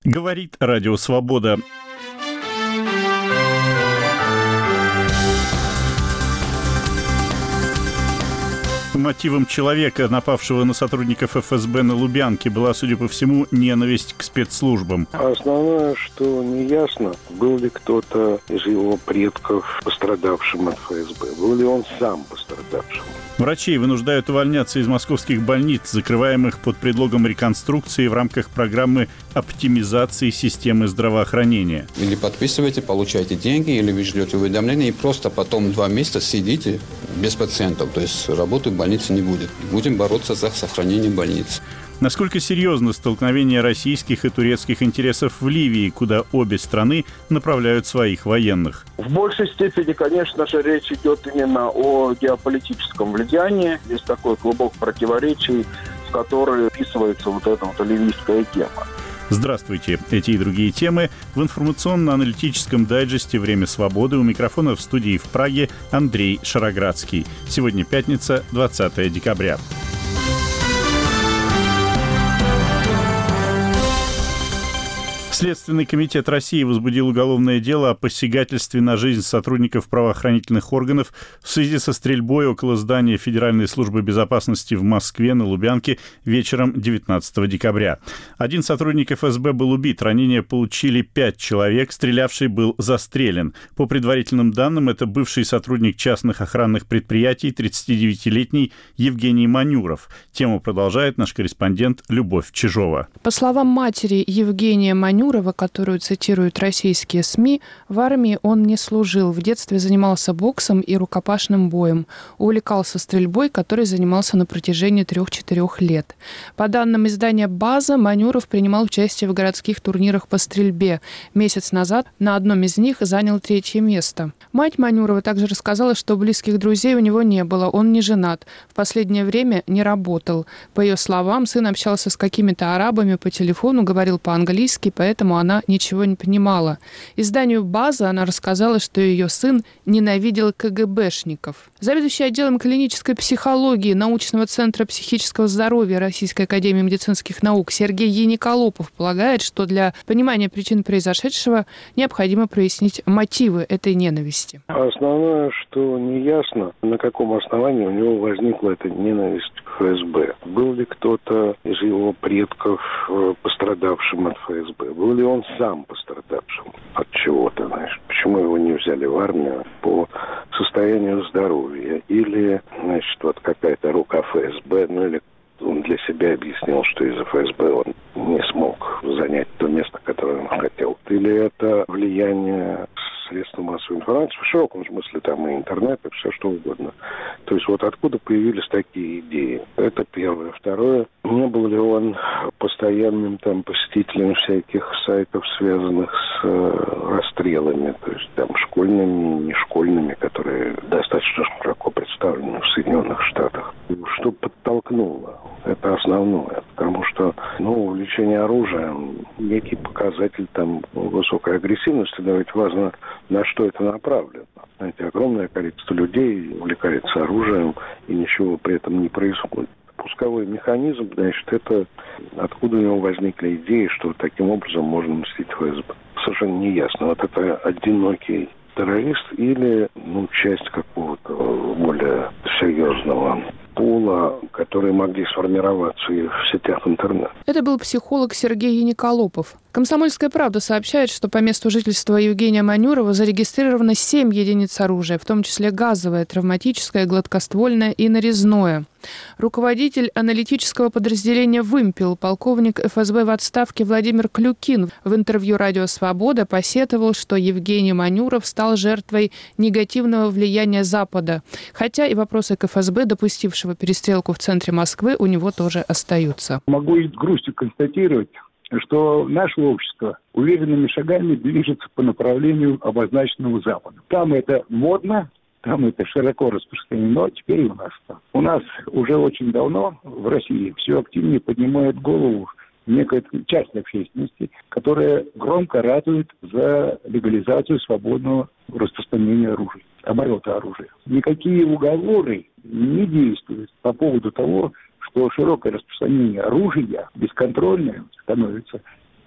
Говорит Радио Свобода. Мотивом человека, напавшего на сотрудников ФСБ на Лубянке, была, судя по всему, ненависть к спецслужбам. Основное, что неясно, был ли кто-то из его предков пострадавшим от ФСБ, был ли он сам пострадавшим. Врачей вынуждают увольняться из московских больниц, закрываемых под предлогом реконструкции в рамках программы оптимизации системы здравоохранения. Или подписываете, получаете деньги, или вы ждете уведомления, и просто потом 2 месяца сидите без пациентов. То есть работы в больнице не будет. Будем бороться за сохранение больниц. Насколько серьезно столкновение российских и турецких интересов в Ливии, куда обе страны направляют своих военных? В большей степени, конечно же, речь идет именно о геополитическом влиянии. Есть такое глубокое противоречие, в которое вписывается вот эта вот ливийская тема. Здравствуйте. Эти и другие темы в информационно-аналитическом дайджесте «Время свободы». У микрофона в студии в Праге Андрей Шароградский. Сегодня пятница, 20 декабря. Следственный комитет России возбудил уголовное дело о посягательстве на жизнь сотрудников правоохранительных органов в связи со стрельбой около здания Федеральной службы безопасности в Москве на Лубянке вечером 19 декабря. Один сотрудник ФСБ был убит, ранения получили 5 человек, стрелявший был застрелен. По предварительным данным, это бывший сотрудник частных охранных предприятий, 39-летний Евгений Манюров. Тему продолжает наш корреспондент Любовь Чижова. По словам матери Евгения Манюрова, которую цитируют российские СМИ, в армии он не служил. В детстве занимался боксом и рукопашным боем. Увлекался стрельбой, которой занимался на протяжении 3-4 лет. По данным издания «База», Манюров принимал участие в городских турнирах по стрельбе. Месяц назад на одном из них занял 3-е место. Мать Манюрова также рассказала, что близких друзей у него не было, он не женат. В последнее время не работал. По ее словам, сын общался с какими-то арабами по телефону, говорил по-английски, поэтому она ничего не понимала. Изданию «База» она рассказала, что ее сын ненавидел КГБшников. Заведующий отделом клинической психологии научного центра психического здоровья Российской академии медицинских наук Сергей Яниколопов полагает, что для понимания причин произошедшего необходимо прояснить мотивы этой ненависти. Основное, что неясно, на каком основании у него возникла эта ненависть к ФСБ. Был ли кто-то из его предков пострадавшим от ФСБ? Был ли он сам пострадавшим от чего-то, знаешь? Почему его не взяли в армию по состоянию здоровья? Или, значит, вот какая-то рука ФСБ, ну или он для себя объяснил, что из-за ФСБ он не смог занять то место, которое он хотел. Или это влияние средств массовой информации, в широком смысле там и интернет, и все что угодно. То есть вот откуда появились такие идеи. Это первое. Второе, не был ли он постоянным там посетителем всяких сайтов, связанных с расстрелами, то есть там школьными, не школьными, которые достаточно широко представлены в Соединенных Штатах. Что подтолкнуло? Это основное. Потому что, увлечение оружием некий показатель там высокой агрессивности, но ведь важно, на что это направлено. Знаете, огромное количество людей увлекается оружием, и ничего при этом не происходит. Пусковой механизм, значит, это откуда у него возникли идеи, что таким образом можно мстить ФСБ. Совершенно неясно. Вот это одинокий террорист или часть какого-то более серьезного пула, которые могли сформироваться и в сетях интернета. Это был психолог Сергей Яниколопов. «Комсомольская правда» сообщает, что по месту жительства Евгения Манюрова зарегистрировано 7 единиц оружия, в том числе газовое, травматическое, гладкоствольное и нарезное. Руководитель аналитического подразделения «Вымпел», полковник ФСБ в отставке Владимир Клюкин в интервью «Радио Свобода» посетовал, что Евгений Манюров стал жертвой негативного влияния Запада. Хотя и вопросы к ФСБ, допустившего перестрелку в центре Москвы, у него тоже остаются. Могу с грустью констатировать, что наше общество уверенными шагами движется по направлению, обозначенному Западу. Там это модно, там это широко распространено, теперь и у нас. У нас уже очень давно в России все активнее поднимает голову некая часть общественности, которая громко ратует за легализацию свободного распространения оружия, оборота оружия. Никакие уговоры не действуют по поводу того, что широкое распространение оружия бесконтрольное становится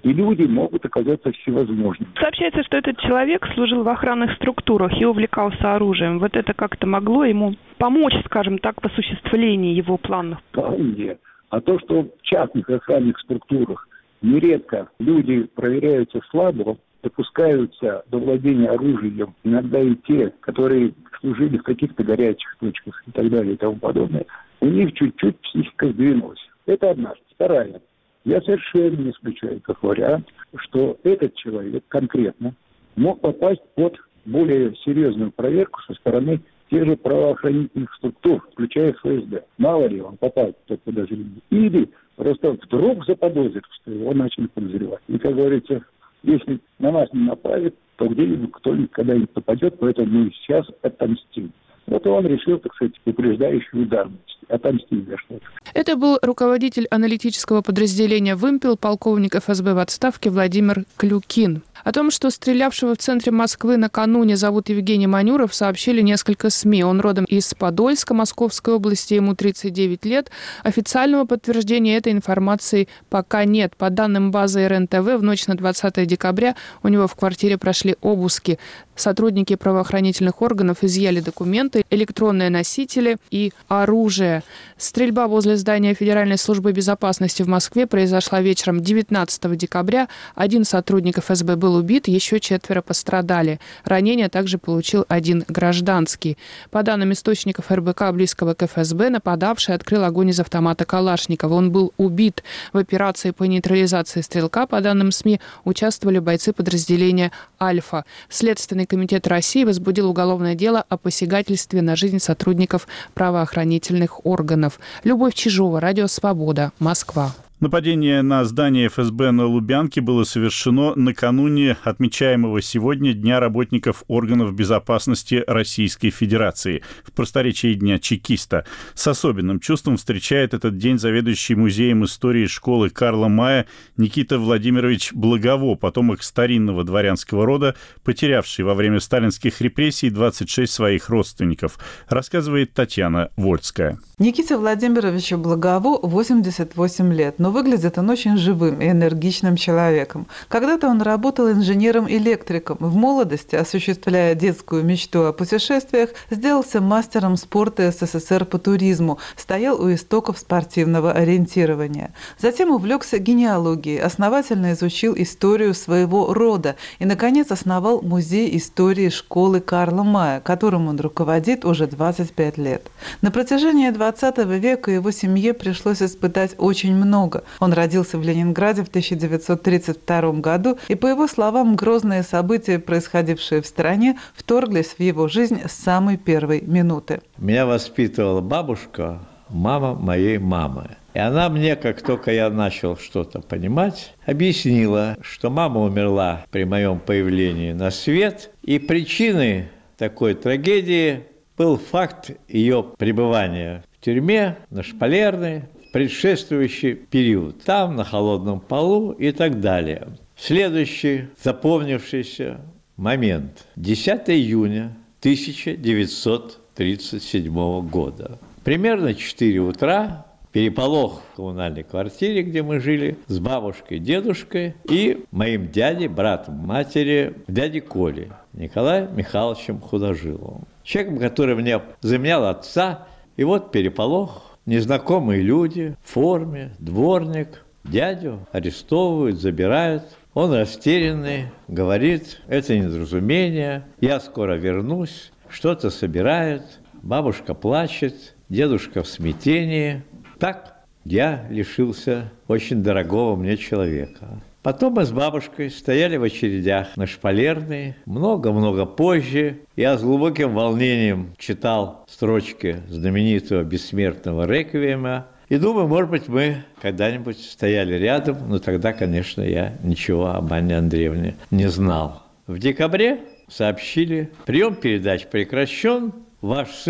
И люди могут оказаться всевозможными. Сообщается, что этот человек служил в охранных структурах и увлекался оружием. Вот это как-то могло ему помочь, скажем так, в осуществлении его планов? Вполне. А то, что в частных охранных структурах нередко люди проверяются слабо, допускаются до владения оружием, иногда и те, которые служили в каких-то горячих точках и так далее и тому подобное, у них чуть-чуть психика сдвинулась. Это одна. Вторая. Я совершенно не исключаю как вариант, что этот человек конкретно мог попасть под более серьезную проверку со стороны тех же правоохранительных структур, включая ФСБ. Мало ли он попал под подозрение. Или просто вдруг заподозрил, что его начали подозревать. И, как говорится, если на нас не нападет, то где-нибудь кто-нибудь когда-нибудь нападет, поэтому мы сейчас отомстим. Вот он решил, так сказать, упреждающий удар отомстить за что-то. Это был руководитель аналитического подразделения «Вымпел», полковник ФСБ в отставке Владимир Клюкин. О том, что стрелявшего в центре Москвы накануне зовут Евгений Манюров, сообщили несколько СМИ. Он родом из Подольска, Московской области, ему 39 лет. Официального подтверждения этой информации пока нет. По данным базы РНТВ, в ночь на 20 декабря у него в квартире прошли обыски. Сотрудники правоохранительных органов изъяли документы, электронные носители и оружие. Стрельба возле здания Федеральной службы безопасности в Москве произошла вечером 19 декабря. Один сотрудник ФСБ был убит, еще 4 пострадали. Ранения также получил один гражданский. По данным источников РБК, близкого к ФСБ, нападавший открыл огонь из автомата Калашникова. Он был убит. В операции по нейтрализации стрелка, по данным СМИ, участвовали бойцы подразделения «Альфа». Следственный комитет России возбудил уголовное дело о посягательстве на жизнь сотрудников правоохранительных органов. Любовь Чижова, Радио Свобода, Москва. Нападение на здание ФСБ на Лубянке было совершено накануне отмечаемого сегодня Дня работников органов безопасности Российской Федерации, в просторечии Дня чекиста. С особенным чувством встречает этот день заведующий музеем истории школы Карла Мая Никита Владимирович Благово, потомок старинного дворянского рода, потерявший во время сталинских репрессий 26 своих родственников, рассказывает Татьяна Вольская. Никите Владимировичу Благову 88 лет, но выглядит он очень живым и энергичным человеком. Когда-то он работал инженером-электриком. В молодости, осуществляя детскую мечту о путешествиях, сделался мастером спорта СССР по туризму, стоял у истоков спортивного ориентирования. Затем увлекся генеалогией, основательно изучил историю своего рода и, наконец, основал музей истории школы Карла Мая, которым он руководит уже 25 лет. На протяжении 20 века его семье пришлось испытать очень много. Он родился в Ленинграде в 1932 году, и, по его словам, грозные события, происходившие в стране, вторглись в его жизнь с самой первой минуты. Меня воспитывала бабушка, мама моей мамы. И она мне, как только я начал что-то понимать, объяснила, что мама умерла при моем появлении на свет, и причиной такой трагедии был факт ее пребывания в тюрьме, на Шпалерной, в предшествующий период, там, на холодном полу и так далее. Следующий запомнившийся момент. 10 июня 1937 года. Примерно 4 утра, переполох в коммунальной квартире, где мы жили, с бабушкой, дедушкой и моим дядей, братом матери, дядей Колей, Николаем Михайловичем Художиловым. Человеком, который мне заменял отца. И вот переполох, незнакомые люди в форме, дворник, дядю арестовывают, забирают. Он растерянный, говорит, это недоразумение, я скоро вернусь, что-то собирает, бабушка плачет, дедушка в смятении. Так я лишился очень дорогого мне человека. Потом мы с бабушкой стояли в очередях на Шпалерной. Много-много позже я с глубоким волнением читал строчки знаменитого бессмертного реквиема. И думаю, может быть, мы когда-нибудь стояли рядом, но тогда, конечно, я ничего об Анне Андреевне не знал. В декабре сообщили, прием передач прекращен, ваш сын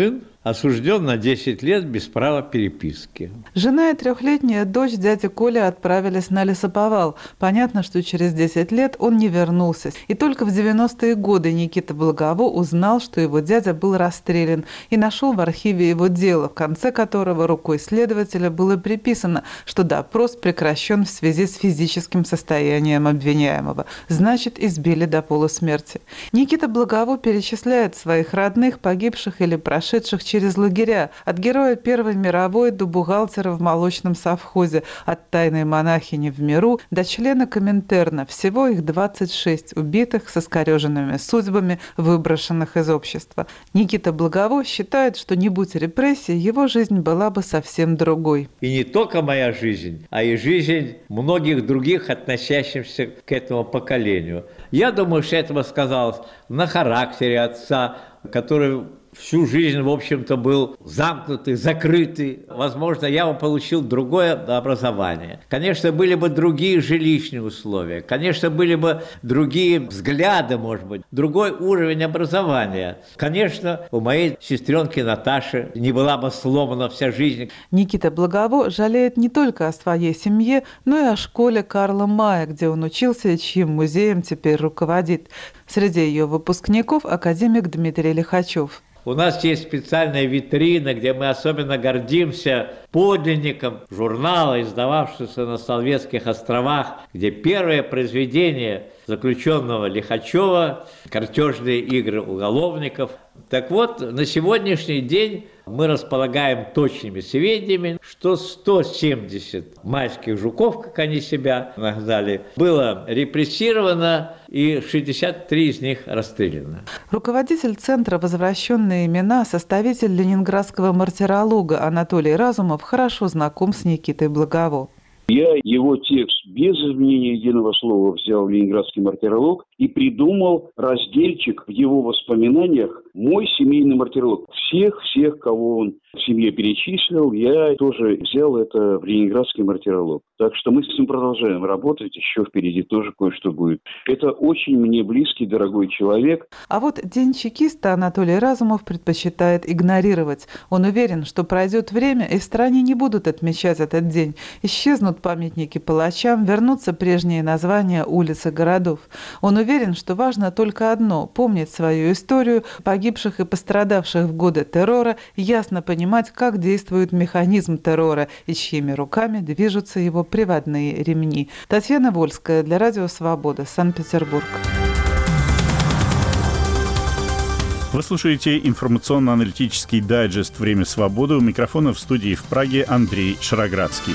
осужден на 10 лет без права переписки. Жена и 3-летняя дочь дяди Коли отправились на лесоповал. Понятно, что через 10 лет он не вернулся. И только в 90-е годы Никита Благово узнал, что его дядя был расстрелян, и нашел в архиве его дело, в конце которого рукой следователя было приписано, что допрос прекращен в связи с физическим состоянием обвиняемого. Значит, избили до полусмерти. Никита Благово перечисляет своих родных, погибших или прошедших через лагеря, от героя Первой мировой до бухгалтера в молочном совхозе, от тайной монахини в миру до члена Коминтерна. Всего их 26 убитых с искореженными судьбами, выброшенных из общества. Никита Благово считает, что не будь репрессий, его жизнь была бы совсем другой. И не только моя жизнь, а и жизнь многих других, относящихся к этому поколению. Я думаю, что это сказалось на характере отца, который всю жизнь, в общем-то, был замкнутый, закрытый. Возможно, я бы получил другое образование. Конечно, были бы другие жилищные условия. Конечно, были бы другие взгляды, может быть, другой уровень образования. Конечно, у моей сестренки Наташи не была бы сломана вся жизнь. Никита Благово жалеет не только о своей семье, но и о школе Карла Мая, где он учился и чьим музеем теперь руководит. Среди ее выпускников академик Дмитрий Лихачев. У нас есть специальная витрина, где мы особенно гордимся подлинником журнала, издававшегося на Соловецких островах, где первое произведение заключенного Лихачева «Картежные игры уголовников». Так вот, на сегодняшний день мы располагаем точными сведениями, что 170 майских жуков, как они себя назвали, было репрессировано и 63 из них расстреляно. Руководитель Центра «Возвращенные имена», составитель ленинградского мартиролога Анатолий Разумов хорошо знаком с Никитой Благово. Я его текст без изменения единого слова взял в ленинградский мартиролог и придумал разделчик в его воспоминаниях «Мой семейный мартиролог». Всех, кого он в семье перечислил, я тоже взял это в ленинградский мартиролог. Так что мы с ним продолжаем работать, еще впереди тоже кое-что будет. Это очень мне близкий, дорогой человек. А вот День чекиста Анатолий Разумов предпочитает игнорировать. Он уверен, что пройдет время, и в стране не будут отмечать этот день. Исчезнут памятники палачам, вернутся прежние названия улиц и городов. Он уверен, что важно только одно – помнить свою историю, погибших и пострадавших в годы террора, ясно понимать, как действует механизм террора и чьими руками движутся его приводные ремни. Татьяна Вольская для Радио Свобода, Санкт-Петербург. Вы слушаете информационно-аналитический дайджест «Время свободы». У микрофона в студии в Праге Андрей Шароградский.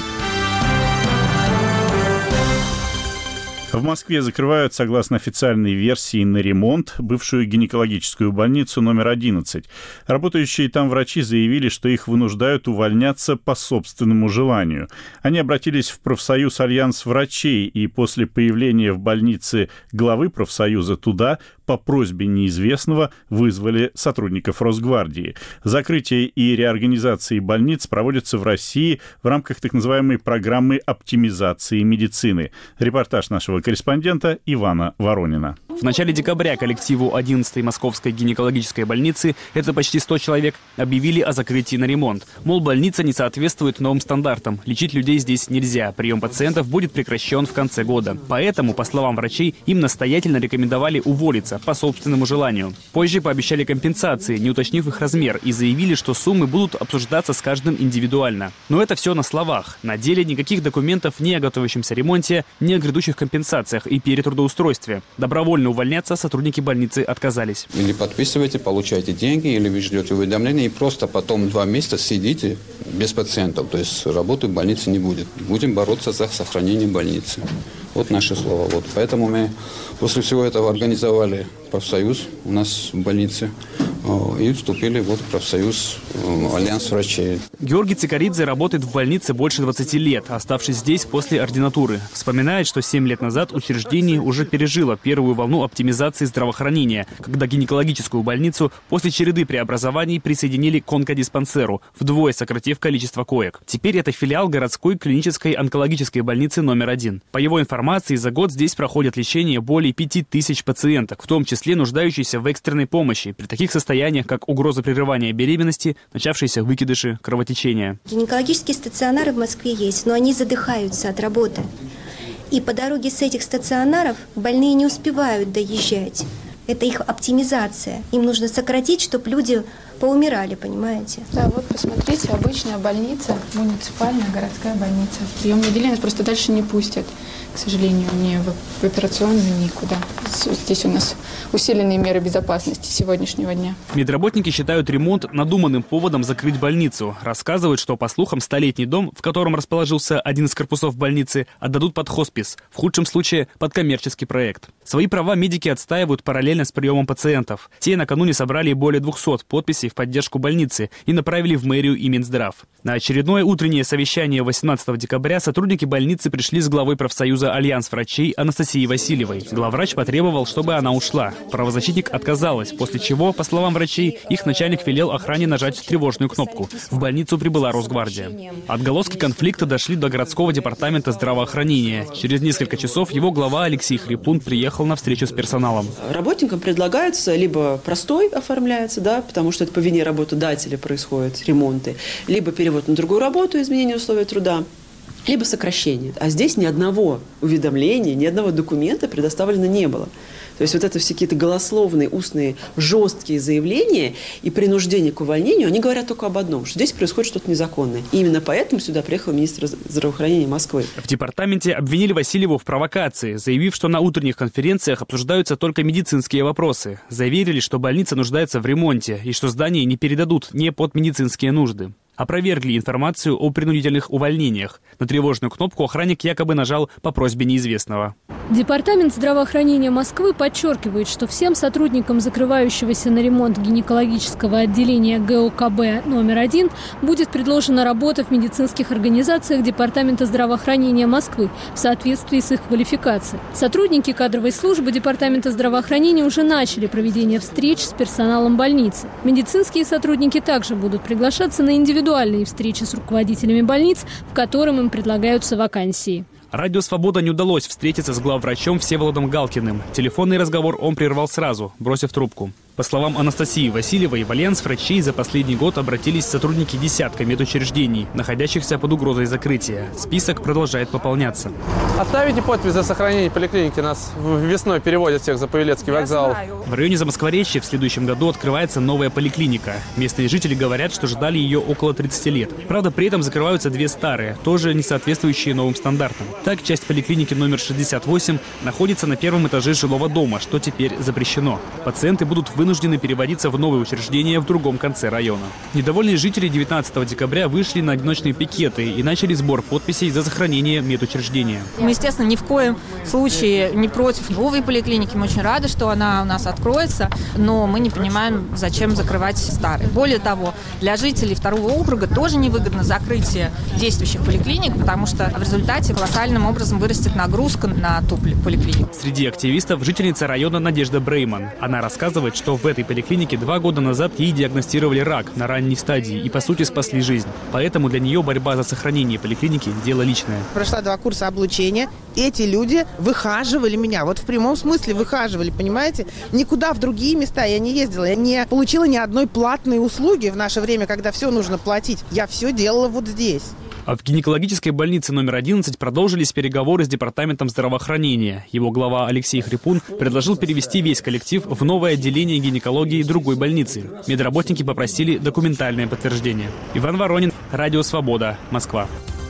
В Москве закрывают, согласно официальной версии, на ремонт бывшую гинекологическую больницу номер 11. Работающие там врачи заявили, что их вынуждают увольняться по собственному желанию. Они обратились в профсоюз «Альянс врачей», и после появления в больнице главы профсоюза туда по просьбе неизвестного вызвали сотрудников Росгвардии. Закрытие и реорганизация больниц проводятся в России в рамках так называемой программы оптимизации медицины. Репортаж нашего корреспондента Ивана Воронина. В начале декабря коллективу 11-й Московской гинекологической больницы, это почти 100 человек, объявили о закрытии на ремонт. Мол, больница не соответствует новым стандартам. Лечить людей здесь нельзя. Прием пациентов будет прекращен в конце года. Поэтому, по словам врачей, им настоятельно рекомендовали уволиться по собственному желанию. Позже пообещали компенсации, не уточнив их размер, и заявили, что суммы будут обсуждаться с каждым индивидуально. Но это все на словах. На деле никаких документов ни о готовящемся ремонте, ни о грядущих компенсациях и перетрудоустройстве. Добровольно увольняться сотрудники больницы отказались. Или подписываете, получаете деньги, или вы ждете уведомления, и просто потом 2 месяца сидите без пациентов. То есть работы в больнице не будет. Будем бороться за сохранение больницы. Вот наши слова. Вот. Поэтому мы после всего этого организовали профсоюз у нас в больнице и вступили в профсоюз Альянс врачей. Георгий Цикаридзе работает в больнице больше 20 лет, оставшись здесь после ординатуры. Вспоминает, что 7 лет назад учреждение уже пережило первую волну оптимизации здравоохранения, когда гинекологическую больницу после череды преобразований присоединили к онкодиспансеру, вдвое сократив количество коек. Теперь это филиал городской клинической онкологической больницы номер 1. По его информации, за год здесь проходят лечение более 5000 пациенток, в том числе нуждающиеся в экстренной помощи. При таких состояниях состояния, как угроза прерывания беременности, начавшиеся выкидыши, кровотечения. Гинекологические стационары в Москве есть, но они задыхаются от работы. И по дороге с этих стационаров больные не успевают доезжать. Это их оптимизация. Им нужно сократить, чтобы люди поумирали, понимаете? Да, вот посмотрите, обычная больница, муниципальная городская больница. Приемное отделение просто дальше не пустят, к сожалению, ни в операционную, никуда. Здесь у нас усиленные меры безопасности сегодняшнего дня. Медработники считают ремонт надуманным поводом закрыть больницу. Рассказывают, что, по слухам, 100-летний дом, в котором расположился один из корпусов больницы, отдадут под хоспис, в худшем случае под коммерческий проект. Свои права медики отстаивают параллельно с приемом пациентов. Те накануне собрали более 200 подписей в поддержку больницы и направили в мэрию и Минздрав. На очередное утреннее совещание 18 декабря сотрудники больницы пришли с главой профсоюза «Альянс врачей» Анастасией Васильевой. Главврач потребовал, чтобы она ушла. Правозащитник отказалась, после чего, по словам врачей, их начальник велел охране нажать тревожную кнопку. В больницу прибыла Росгвардия. Отголоски конфликта дошли до городского департамента здравоохранения. Через несколько часов его глава Алексей Хрипун приехал на встречу с персоналом. Работникам предлагается либо простой оформляется, да, потому что это по вине работодателя происходят ремонты, либо перевод на другую работу, изменение условий труда, либо сокращение. А здесь ни одного уведомления, ни одного документа предоставлено не было. То есть вот это все какие-то голословные, устные, жесткие заявления и принуждение к увольнению, они говорят только об одном, что здесь происходит что-то незаконное. И именно поэтому сюда приехал министр здравоохранения Москвы. В департаменте обвинили Васильеву в провокации, заявив, что на утренних конференциях обсуждаются только медицинские вопросы. Заверили, что больница нуждается в ремонте и что здание не передадут не под медицинские нужды. Опровергли информацию о принудительных увольнениях. На тревожную кнопку охранник якобы нажал по просьбе неизвестного. Департамент здравоохранения Москвы подчеркивает, что всем сотрудникам закрывающегося на ремонт гинекологического отделения ГОКБ номер 1 будет предложена работа в медицинских организациях Департамента здравоохранения Москвы в соответствии с их квалификацией. Сотрудники кадровой службы Департамента здравоохранения уже начали проведение встреч с персоналом больницы. Медицинские сотрудники также будут приглашаться на индивидуальные встречи с руководителями больниц, в котором им предлагаются вакансии. Радио «Свобода» не удалось встретиться с главврачом Всеволодом Галкиным. Телефонный разговор он прервал сразу, бросив трубку. По словам Анастасии Васильевой, в Альянс врачей за последний год обратились сотрудники десятка медучреждений, находящихся под угрозой закрытия. Список продолжает пополняться. Оставите подпись за сохранение поликлиники. Нас весной переводят всех за Павелецкий вокзал. В районе Замоскворечья в следующем году открывается новая поликлиника. Местные жители говорят, что ждали ее около 30 лет. Правда, при этом закрываются две старые, тоже не соответствующие новым стандартам. Так, часть поликлиники номер 68 находится на первом этаже жилого дома, что теперь запрещено. Пациенты будут вынуждены переводиться в новые учреждения в другом конце района. Недовольные жители 19 декабря вышли на одиночные пикеты и начали сбор подписей за сохранение медучреждения. Мы, естественно, ни в коем случае не против новой поликлиники. Мы очень рады, что она у нас откроется, но мы не понимаем, зачем закрывать старые. Более того, для жителей второго округа тоже невыгодно закрытие действующих поликлиник, потому что в результате колоссальным образом вырастет нагрузка на ту поликлинику. Среди активистов жительница района Надежда Брейман. Она рассказывает, что в этой поликлинике 2 года назад ей диагностировали рак на ранней стадии и, по сути, спасли жизнь. Поэтому для нее борьба за сохранение поликлиники – дело личное. Прошла 2 курса обучения. Эти люди выхаживали меня. Вот в прямом смысле выхаживали, понимаете? Никуда в другие места я не ездила. Я не получила ни одной платной услуги в наше время, когда все нужно платить. Я все делала вот здесь. А в гинекологической больнице номер 11 продолжились переговоры с Департаментом здравоохранения. Его глава Алексей Хрипун предложил перевести весь коллектив в новое отделение гинекологии другой больницы. Медработники попросили документальное подтверждение. Иван Воронин, Радио «Свобода», Москва.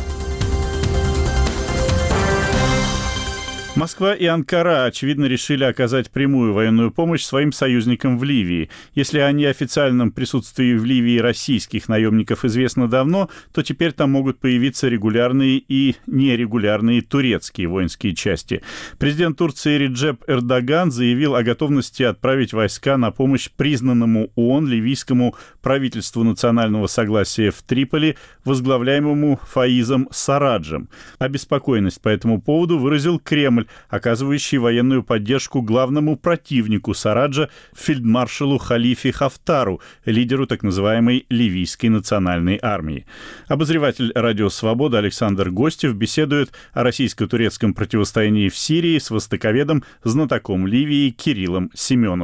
Москва и Анкара, очевидно, решили оказать прямую военную помощь своим союзникам в Ливии. Если о неофициальном присутствии в Ливии российских наемников известно давно, то теперь там могут появиться регулярные и нерегулярные турецкие воинские части. Президент Турции Реджеп Эрдоган заявил о готовности отправить войска на помощь признанному ООН ливийскому правительству национального согласия в Триполи, возглавляемому Фаизом Сараджем. Обеспокоенность по этому поводу выразил Кремль, оказывающий военную поддержку главному противнику Сараджа, фельдмаршалу Халифе Хафтару, лидеру так называемой Ливийской национальной армии. Обозреватель «Радио Свобода» Александр Гостев беседует о российско-турецком противостоянии в Сирии с востоковедом, знатоком Ливии Кириллом Семеновым.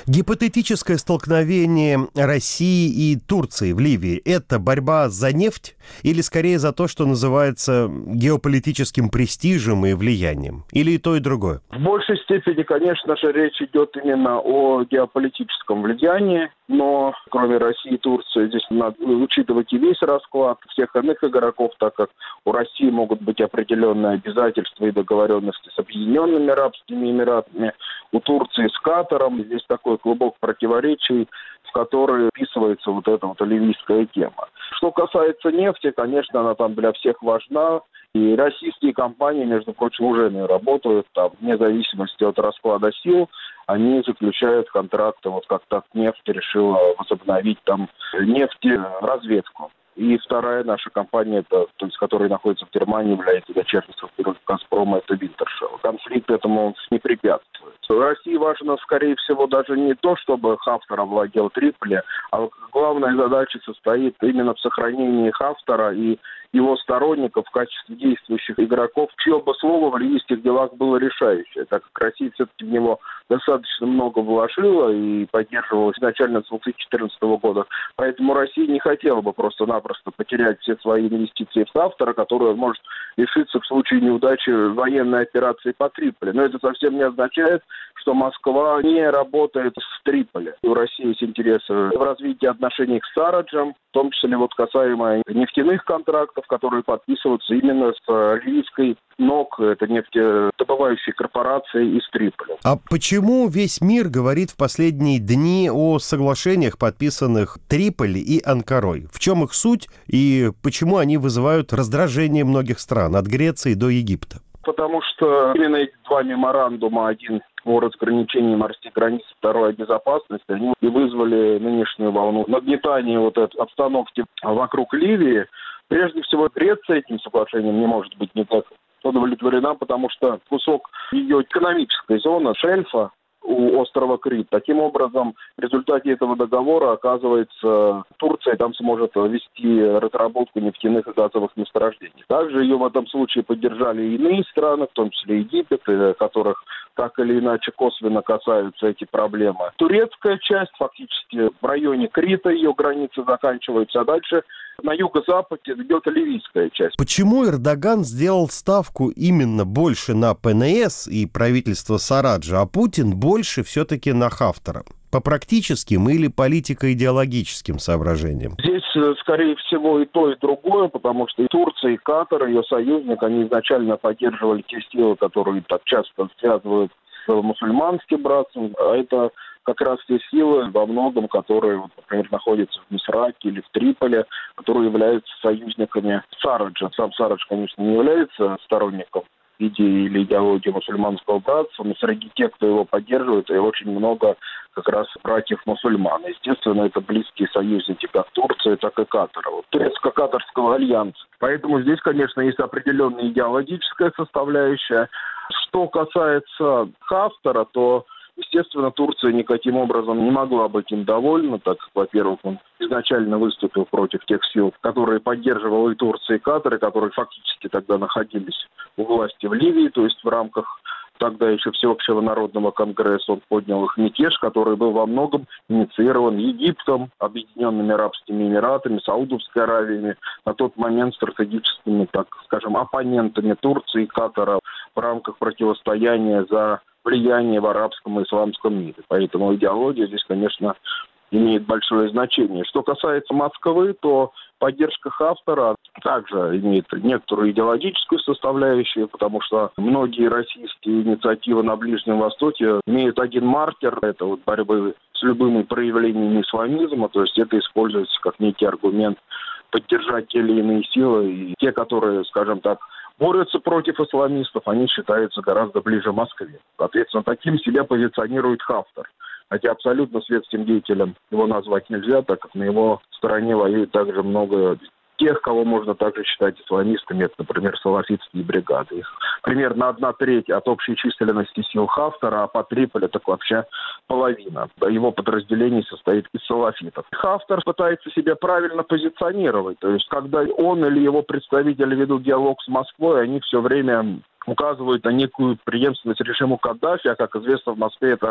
Гипотетическое столкновение России и Турции в Ливии – это борьба за нефть или скорее за то, что называется геополитическим престижем и влиянием? Или и то, и другое? В большей степени, конечно же, речь идет именно о геополитическом влиянии, но кроме России и Турции здесь надо учитывать и весь расклад всех иных игроков, так как у России могут быть определенные обязательства и договоренности с Объединенными Арабскими Эмиратами, у Турции с Катаром. Здесь такой клубок противоречий, в который вписывается вот эта вот ливийская тема. Что касается нефти, конечно, она там для всех важна. И российские компании, между прочим, уже не работают там, вне зависимости от расклада сил. Они заключают контракты, вот как Татнефть решила возобновить там нефтеразведку. И вторая наша компания, то есть, которая находится в Германии, является дочерней структурой «Газпрома», это «Винтершелл». Конфликт этому не препятствует. России важно, скорее всего, даже не то, чтобы Хафтар овладел Триполи, а главная задача состоит именно в сохранении Хафтара и его сторонников в качестве действующих игроков, чье бы слово в ливийских делах было решающее, так как Россия все-таки в него достаточно много вложила и поддерживала изначально с 2014 года. Поэтому Россия не хотела бы просто-напросто потерять все свои инвестиции в Хафтара, который может лишиться в случае неудачи военной операции по Триполи. Но это совсем не означает, что Москва не работает с Триполи. У России есть интересы в развитии отношений с Сараджем, в том числе вот касаемо нефтяных контрактов, которые подписываются именно с ливийской НОК, это нефтедобывающей корпорацией из Триполи. А почему весь мир говорит в последние дни о соглашениях, подписанных Триполи и Анкарой? В чем их суть и почему они вызывают раздражение многих стран, от Греции до Египта? Потому что именно эти два меморандума, один о разграничении морских границ, второй о безопасности, они и вызвали нынешнюю волну нагнетания вот этой обстановки вокруг Ливии. Прежде всего, Греция этим соглашением не может быть не так удовлетворена, потому что кусок ее экономической зоны, шельфа, у острова Крит. Таким образом, в результате этого договора, оказывается, Турция там сможет вести разработку нефтяных и газовых месторождений. Также ее в этом случае поддержали и иные страны, в том числе Египет, которых так или иначе косвенно касаются эти проблемы. Турецкая часть, фактически в районе Крита, ее границы заканчиваются, а дальше на юго-западе идет ливийская часть. Почему Эрдоган сделал ставку именно больше на ПНС и правительство Сараджа, а Путин больше все-таки на Хафтара? По практическим или политико-идеологическим соображениям? Здесь, скорее всего, и то, и другое, потому что и Турция, и Катар, ее союзник, они изначально поддерживали те силы, которые так часто связывают с мусульманским братством, а это как раз те силы во многом, которые, например, находятся в Мисраке или в Триполи, которые являются союзниками Сараджа. Сам Сарадж, конечно, не является сторонником идеи или идеологии мусульманского братства, но среди тех, кто его поддерживает, и очень много как раз братьев-мусульман. Естественно, это близкие союзники как Турции, так и Катара. Турецко-катарского альянса. Поэтому здесь, конечно, есть определенная идеологическая составляющая. Что касается Хафтара, то естественно, Турция никаким образом не могла быть им довольна, так как, во-первых, он изначально выступил против тех сил, которые поддерживал и Турция, и Катар, и которые фактически тогда находились у власти в Ливии, то есть в рамках тогда еще Всеобщего народного конгресса. Он поднял их мятеж, который был во многом инициирован Египтом, Объединенными Арабскими Эмиратами, Саудовской Аравией, на тот момент стратегическими, так скажем, оппонентами Турции и Катара в рамках противостояния за влияние в арабском и исламском мире. Поэтому идеология здесь, конечно, имеет большое значение. Что касается Москвы, то поддержка Хафтара также имеет некоторую идеологическую составляющую, потому что многие российские инициативы на Ближнем Востоке имеют один маркер, это вот борьбы с любыми проявлениями исламизма, то есть это используется как некий аргумент поддержать те или иные силы, и те, которые, скажем так, борются против исламистов, они считаются гораздо ближе Москве. Соответственно, таким себя позиционирует Хафтар. Хотя абсолютно светским деятелем его назвать нельзя, так как на его стороне воюет также много тех, кого можно также считать исламистами. Это, например, салафитские бригады. Их примерно 1/3 от общей численности сил Хафтара, а по Триполи так вообще половина. Его подразделений состоит из салафитов. Хафтар пытается себя правильно позиционировать. То есть, когда он или его представители ведут диалог с Москвой, они все время указывают на некую преемственность режиму Каддафи, а, как известно, в Москве это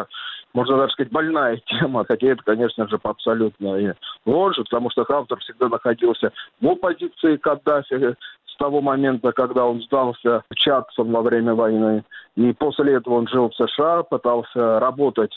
можно даже сказать, больная тема, хотя это, конечно же, абсолютно ложь, потому что Хафтар всегда находился в оппозиции к Каддафи с того момента, когда он сдался чадцам во время войны. И после этого он жил в США, пытался работать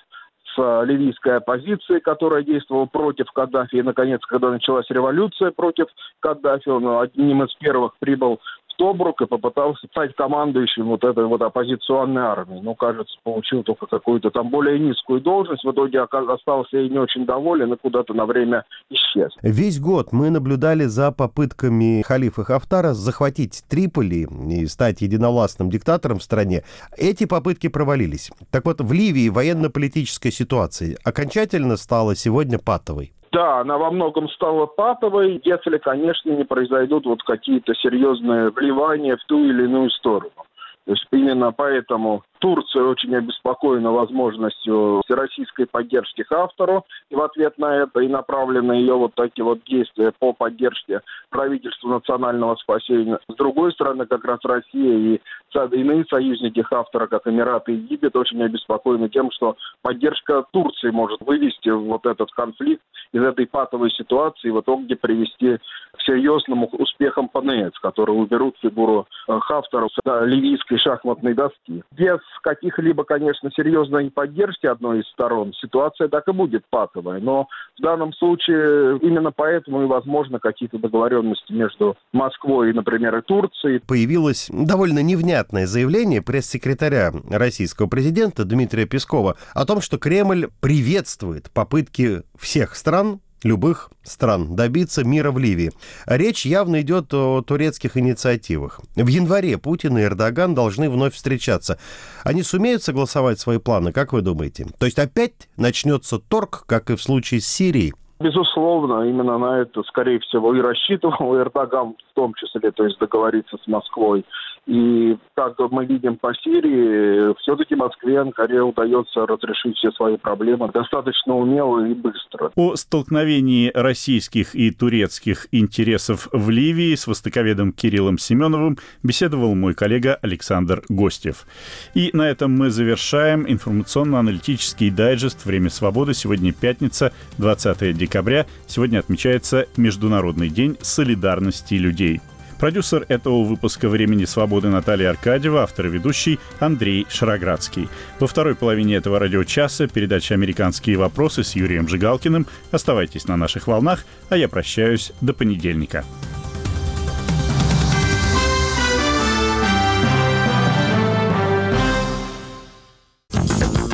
с ливийской оппозицией, которая действовала против Каддафи. И, наконец, когда началась революция против Каддафи, он одним из первых прибыл в Тобрук и попытался стать командующим вот этой вот оппозиционной армии. Но, кажется, получил только какую-то там более низкую должность. В итоге остался и не очень доволен, и куда-то на время исчез. Весь год мы наблюдали за попытками халифа Хафтара захватить Триполи и стать единовластным диктатором в стране. Эти попытки провалились. Так вот, в Ливии военно-политическая ситуация окончательно стала сегодня патовой. Да, она во многом стала патовой, если, конечно, не произойдут вот какие-то серьезные вливания в ту или иную сторону. То есть именно поэтому Турция очень обеспокоена возможностью всероссийской поддержки Хафтару, и в ответ на это и направлены ее вот такие вот действия по поддержке правительства национального спасения. С другой стороны, как раз Россия и иные союзники Хафтара, как Эмираты и Египет, очень обеспокоены тем, что поддержка Турции может вывести вот этот конфликт из этой патовой ситуации и в итоге привести к серьезным успехам ПНС, которые уберут фигуру Хафтара с ливийской шахматной доски. Без каких-либо, конечно, серьезной поддержки одной из сторон ситуация так и будет патовая. Но в данном случае именно поэтому и возможно какие-то договоренности между Москвой и, например, и Турцией. Появилось довольно невнятное заявление пресс-секретаря российского президента Дмитрия Пескова о том, что Кремль приветствует попытки всех стран, любых стран, добиться мира в Ливии. Речь явно идет о турецких инициативах. В январе Путин и Эрдоган должны вновь встречаться. Они сумеют согласовать свои планы, как вы думаете? То есть опять начнется торг, как и в случае с Сирией? Безусловно, именно на это, скорее всего, и рассчитывал Эрдоган в том числе, то есть договориться с Москвой. И, как мы видим по Сирии, все-таки Москве, Анкаре удается разрешить все свои проблемы достаточно умело и быстро. О столкновении российских и турецких интересов в Ливии с востоковедом Кириллом Семеновым беседовал мой коллега Александр Гостев. И на этом мы завершаем информационно-аналитический дайджест «Время свободы». Сегодня пятница, 20 декабря. Сегодня отмечается Международный день солидарности людей. Продюсер этого выпуска «Времени свободы» Наталья Аркадьева, автор и ведущий Андрей Шароградский. Во второй половине этого радиочаса передача «Американские вопросы» с Юрием Жигалкиным. Оставайтесь на наших волнах, а я прощаюсь до понедельника.